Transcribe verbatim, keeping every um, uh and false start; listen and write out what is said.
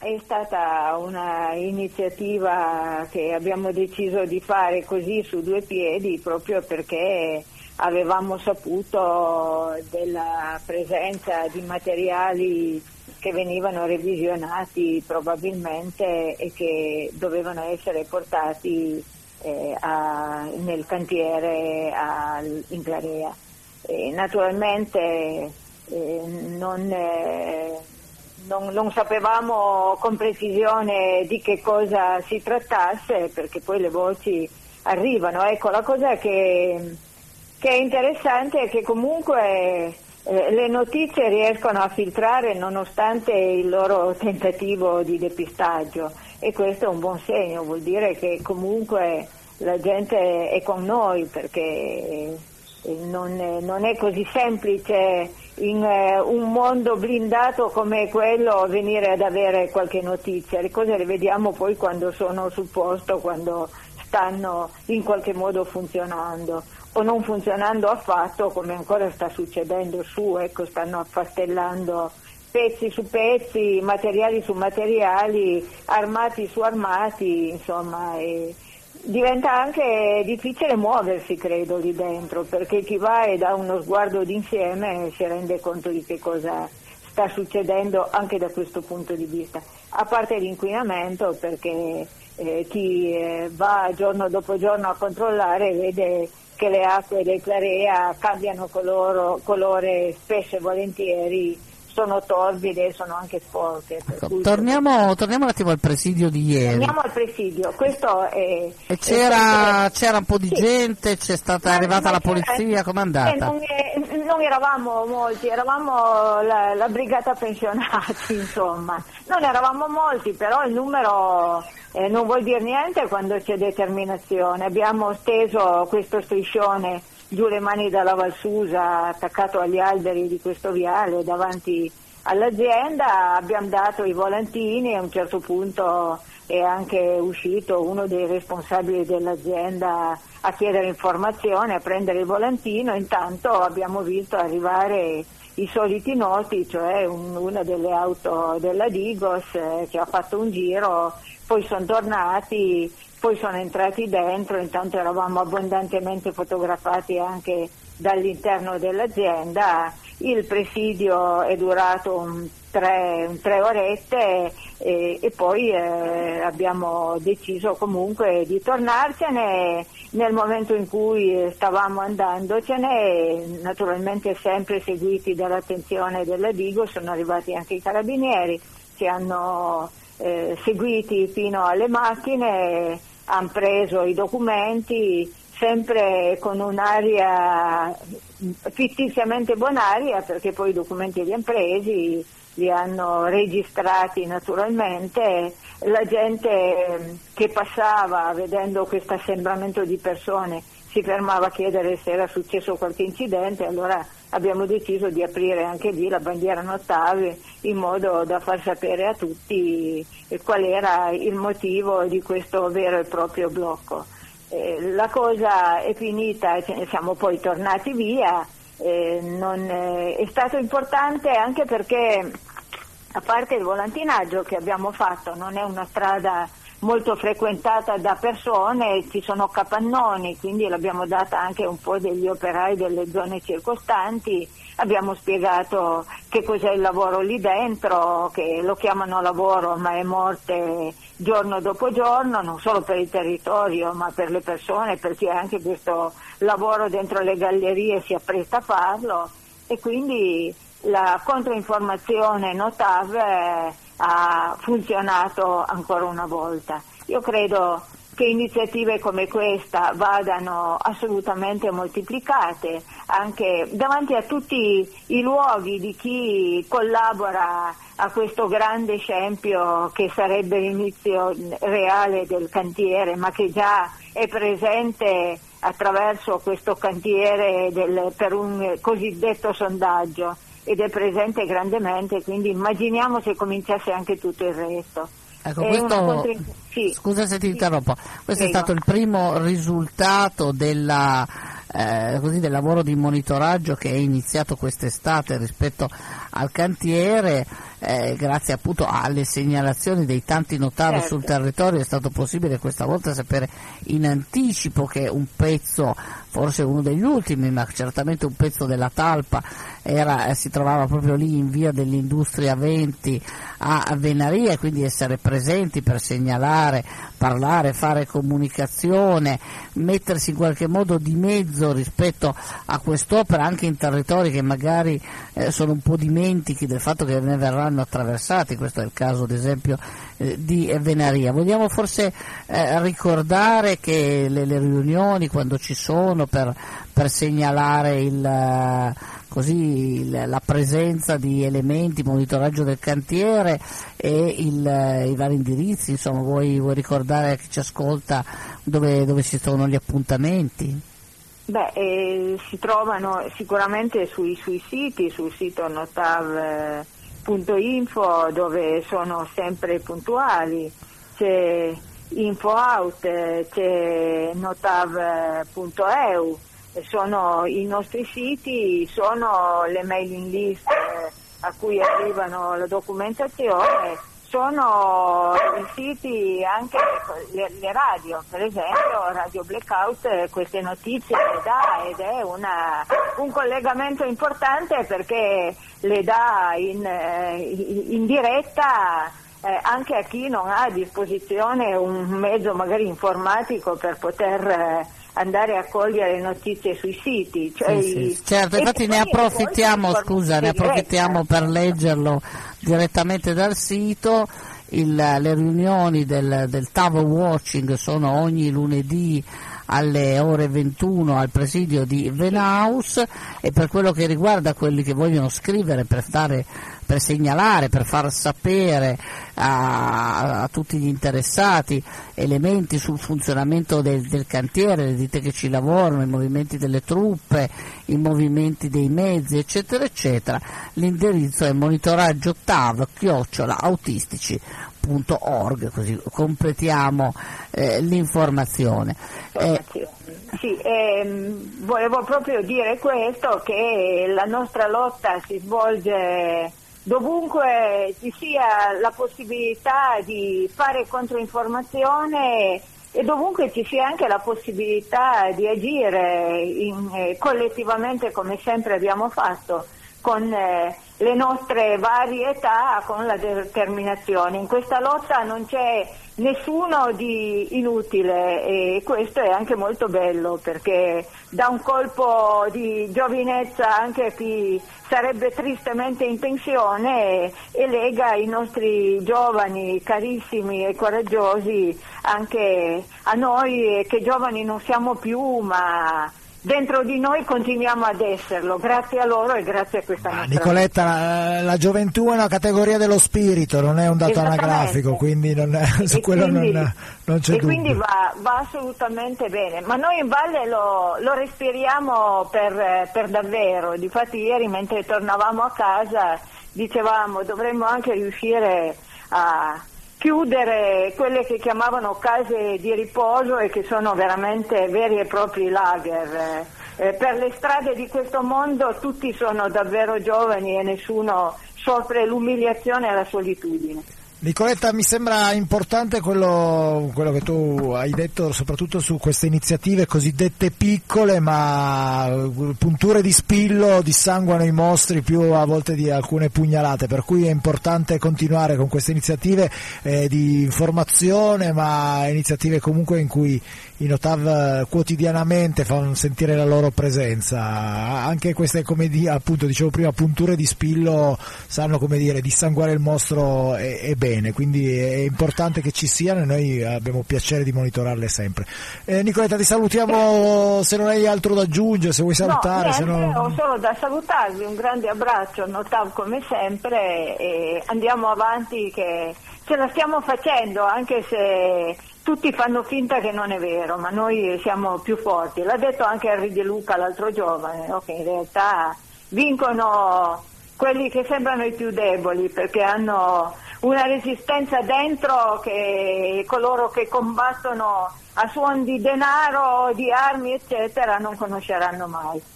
è stata una iniziativa che abbiamo deciso di fare così su due piedi, proprio perché avevamo saputo della presenza di materiali che venivano revisionati probabilmente e che dovevano essere portati eh, a, nel cantiere a, in Clarea. E naturalmente eh, non, eh, non, non sapevamo con precisione di che cosa si trattasse, perché poi le voci arrivano. Ecco, la cosa che, che è interessante è che comunque eh, le notizie riescono a filtrare nonostante il loro tentativo di depistaggio, e questo è un buon segno, vuol dire che comunque la gente è con noi, perché non è, non è così semplice in eh, un mondo blindato come quello venire ad avere qualche notizia. Le cose le vediamo poi quando sono sul posto, quando stanno in qualche modo funzionando o non funzionando affatto, come ancora sta succedendo su, ecco, stanno affastellando pezzi su pezzi, materiali su materiali, armati su armati, insomma, e diventa anche difficile muoversi, credo, lì dentro, perché chi va e dà uno sguardo d'insieme si rende conto di che cosa sta succedendo anche da questo punto di vista, a parte l'inquinamento, perché eh, chi eh, va giorno dopo giorno a controllare vede che le acque del Clarea cambiano coloro, colore spesso e volentieri, sono torbide, sono anche sporche. Ecco, torniamo, torniamo un attimo al presidio di ieri. Torniamo al presidio, questo è... E c'era, è c'era un po' di sì. gente, c'è stata ma, arrivata ma la polizia, com'è andata? Eh, non, è, non eravamo molti, eravamo la, la brigata pensionati, insomma. Non eravamo molti, però il numero eh, non vuol dire niente quando c'è determinazione. Abbiamo steso questo striscione giù le mani dalla Valsusa, attaccato agli alberi di questo viale davanti all'azienda, abbiamo dato i volantini, a un certo punto è anche uscito uno dei responsabili dell'azienda a chiedere informazioni, a prendere il volantino. Intanto abbiamo visto arrivare i soliti noti, cioè un, una delle auto della Digos eh, che ha fatto un giro, poi sono tornati, poi sono entrati dentro, intanto eravamo abbondantemente fotografati anche dall'interno dell'azienda. Il presidio è durato un tre, un tre orette e, e poi eh, abbiamo deciso comunque di tornarcene. Nel momento in cui stavamo andandocene, naturalmente sempre seguiti dall'attenzione della Digo, sono arrivati anche i carabinieri, ci hanno eh, seguiti fino alle macchine, hanno preso i documenti, sempre con un'aria fittiziamente bonaria, perché poi i documenti li hanno presi, li hanno registrati naturalmente. La gente che passava vedendo questo assembramento di persone si fermava a chiedere se era successo qualche incidente, allora abbiamo deciso di aprire anche lì la bandiera notave in modo da far sapere a tutti qual era il motivo di questo vero e proprio blocco. Eh, la cosa è finita, ce ne siamo poi tornati via. Eh, non, eh, è stato importante anche perché, a parte il volantinaggio che abbiamo fatto, non è una strada molto frequentata da persone, ci sono capannoni, quindi l'abbiamo data anche un po' degli operai delle zone circostanti, abbiamo spiegato che cos'è il lavoro lì dentro, che lo chiamano lavoro ma è morte giorno dopo giorno, non solo per il territorio ma per le persone, perché anche questo lavoro dentro le gallerie si appresta a farlo, e quindi la controinformazione Notav eh, ha funzionato ancora una volta. Io credo che iniziative come questa vadano assolutamente moltiplicate anche davanti a tutti i luoghi di chi collabora a questo grande scempio che sarebbe l'inizio reale del cantiere, ma che già è presente attraverso questo cantiere del, per un cosiddetto sondaggio, ed è presente grandemente, quindi immaginiamo se cominciasse anche tutto il resto. Ecco, questo, contri... sì. Scusa se ti interrompo, questo Prego. È stato il primo risultato della, eh, così, del lavoro di monitoraggio che è iniziato quest'estate rispetto al cantiere. eh, grazie appunto alle segnalazioni dei tanti notav certo. sul territorio è stato possibile questa volta sapere in anticipo che un pezzo, forse uno degli ultimi, ma certamente un pezzo della talpa era, eh, si trovava proprio lì in via dell'Industria venti a Venaria, e quindi essere presenti per segnalare, parlare, fare comunicazione, mettersi in qualche modo di mezzo rispetto a quest'opera anche in territori che magari eh, sono un po' dimentichi del fatto che ne verranno attraversati. Questo è il caso ad esempio eh, di Venaria. Vogliamo forse eh, ricordare che le, le riunioni, quando ci sono per, per segnalare il così il, la presenza di elementi, monitoraggio del cantiere e il, i vari indirizzi, insomma, vuoi, vuoi ricordare a chi ci ascolta dove, dove ci sono gli appuntamenti? Beh, eh, si trovano sicuramente sui, sui siti, sul sito notav punto info, dove sono sempre puntuali, c'è InfoOut, c'è notav punto e u, sono i nostri siti, sono le mailing list a cui arrivano la documentazione, sono i siti anche le, le radio, per esempio Radio Blackout queste notizie le dà, ed è una, un collegamento importante perché le dà in, in diretta eh, anche a chi non ha a disposizione un mezzo magari informatico per poter eh, andare a cogliere notizie sui siti. Cioè sì, sì. Certo, infatti ne approfittiamo, scusa, ne approfittiamo per leggerlo direttamente dal sito. Il, le riunioni del, del Tower Watching sono ogni lunedì alle ore ventuno al presidio di Venaus, e per quello che riguarda quelli che vogliono scrivere per dare, per segnalare, per far sapere a, a tutti gli interessati elementi sul funzionamento del, del cantiere, le ditte che ci lavorano, i movimenti delle truppe, i movimenti dei mezzi, eccetera eccetera, l'indirizzo è monitoraggio tav chiocciola autistici punto org, così completiamo eh, l'informazione. Eh, sì, ehm, volevo proprio dire questo, che la nostra lotta si svolge dovunque ci sia la possibilità di fare controinformazione e dovunque ci sia anche la possibilità di agire in, eh, collettivamente, come sempre abbiamo fatto, con eh, le nostre varietà, con la determinazione. In questa lotta non c'è nessuno di inutile, e questo è anche molto bello, perché dà un colpo di giovinezza anche a chi sarebbe tristemente in pensione e, e lega i nostri giovani carissimi e coraggiosi anche a noi, che giovani non siamo più, ma dentro di noi continuiamo ad esserlo, grazie a loro e grazie a questa nostra... Nicoletta, la, la gioventù è una categoria dello spirito, non è un dato anagrafico, quindi non è, su e quello quindi, non, non c'è e dubbio. Quindi va, va assolutamente bene, ma noi in valle lo, lo respiriamo per, per davvero. Difatti ieri, mentre tornavamo a casa, dicevamo dovremmo anche riuscire a chiudere quelle che chiamavano case di riposo e che sono veramente veri e propri lager. Eh, per le strade di questo mondo tutti sono davvero giovani e nessuno soffre l'umiliazione e la solitudine. Nicoletta, mi sembra importante quello, quello che tu hai detto, soprattutto su queste iniziative cosiddette piccole, ma punture di spillo dissanguano i mostri più a volte di alcune pugnalate, per cui è importante continuare con queste iniziative eh, di informazione, ma iniziative comunque in cui i Notav quotidianamente fanno sentire la loro presenza. Anche queste, come di, appunto dicevo prima, punture di spillo sanno, come dire, dissanguare il mostro e, e bene, quindi è importante che ci siano e noi abbiamo piacere di monitorarle sempre. Eh, Nicoletta, ti salutiamo, se non hai altro da aggiungere, se vuoi salutare. No, se niente, no... ho solo da salutarvi, un grande abbraccio, Notav come sempre, e andiamo avanti che ce la stiamo facendo, anche se tutti fanno finta che non è vero, ma noi siamo più forti. L'ha detto anche Henry De Luca, l'altro giovane, no? Che in realtà vincono quelli che sembrano i più deboli, perché hanno una resistenza dentro che coloro che combattono a suon di denaro, di armi, eccetera, non conosceranno mai.